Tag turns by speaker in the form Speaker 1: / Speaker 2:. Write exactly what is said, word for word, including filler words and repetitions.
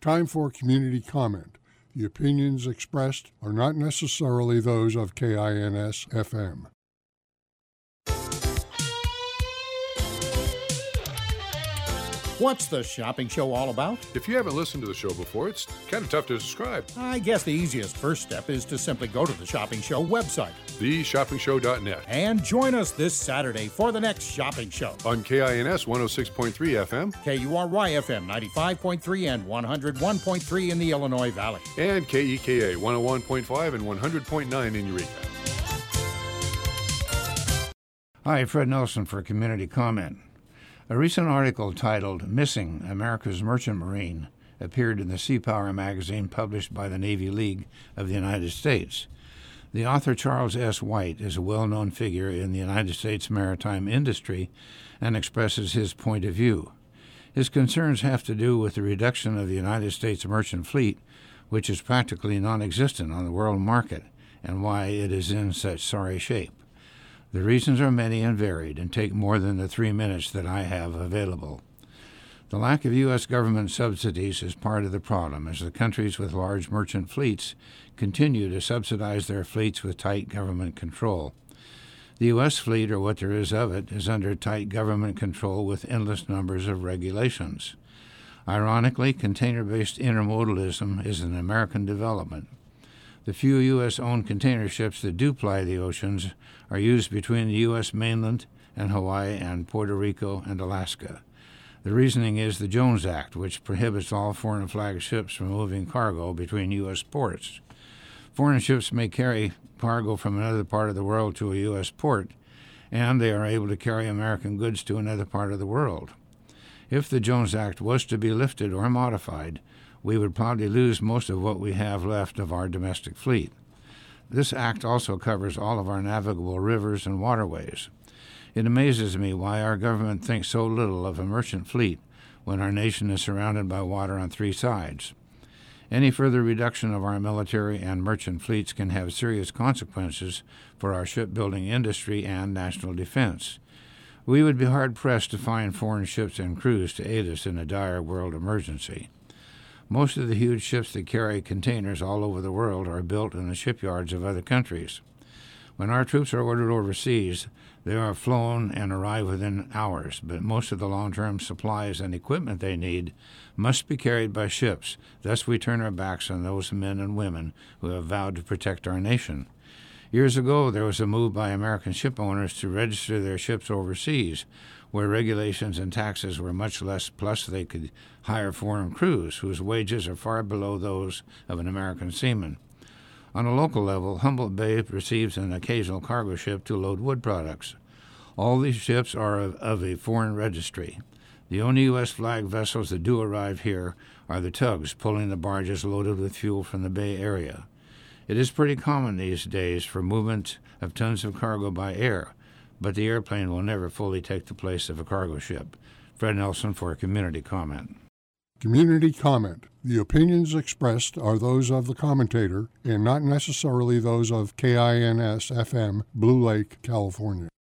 Speaker 1: Time for community comment. The opinions expressed are not necessarily those of K I N S F M.
Speaker 2: What's the shopping show all about?
Speaker 3: If you haven't listened to the show before, it's kind of tough to describe.
Speaker 2: I guess the easiest first step is to simply go to the Shopping Show website,
Speaker 3: the shopping show dot net,
Speaker 2: and join us this Saturday for the next shopping show.
Speaker 3: On K I N S one oh six point three F M,
Speaker 2: K U R Y F M ninety-five point three and one oh one point three in the Illinois Valley,
Speaker 3: and K E K A one oh one point five and one hundred point nine in Eureka.
Speaker 4: Hi, Fred Nelson for Community Comment. A recent article titled Missing America's Merchant Marine appeared in the Sea Power magazine published by the Navy League of the United States. The author, Charles S. White, is a well-known figure in the United States maritime industry and expresses his point of view. His concerns have to do with the reduction of the United States merchant fleet, which is practically non-existent on the world market, and why it is in such sorry shape. The reasons are many and varied and take more than the three minutes that I have available. The lack of U S government subsidies is part of the problem, as the countries with large merchant fleets continue to subsidize their fleets with tight government control. The U S fleet, or what there is of it, is under tight government control with endless numbers of regulations. Ironically, container-based intermodalism is an American development. The few U S-owned container ships that do ply the oceans are used between the U S mainland and Hawaii and Puerto Rico and Alaska. The reasoning is the Jones Act, which prohibits all foreign flag ships from moving cargo between U S ports. Foreign ships may carry cargo from another part of the world to a U S port, and they are able to carry American goods to another part of the world. If the Jones Act was to be lifted or modified, we would probably lose most of what we have left of our domestic fleet. This act also covers all of our navigable rivers and waterways. It amazes me why our government thinks so little of a merchant fleet when our nation is surrounded by water on three sides. Any further reduction of our military and merchant fleets can have serious consequences for our shipbuilding industry and national defense. We would be hard-pressed to find foreign ships and crews to aid us in a dire world emergency. Most of the huge ships that carry containers all over the world are built in the shipyards of other countries. When our troops are ordered overseas, they are flown and arrive within hours, but most of the long-term supplies and equipment they need must be carried by ships. Thus we turn our backs on those men and women who have vowed to protect our nation. Years ago, there was a move by American ship owners to register their ships overseas, where regulations and taxes were much less, plus they could hire foreign crews whose wages are far below those of an American seaman. On a local level, Humboldt Bay receives an occasional cargo ship to load wood products. All these ships are of, of a foreign registry. The only U S flag vessels that do arrive here are the tugs pulling the barges loaded with fuel from the Bay Area. It is pretty common these days for movement of tons of cargo by air, but the airplane will never fully take the place of a cargo ship. Fred Nelson for a Community Comment.
Speaker 1: Community comment. The opinions expressed are those of the commentator and not necessarily those of K I N S F M, Blue Lake, California.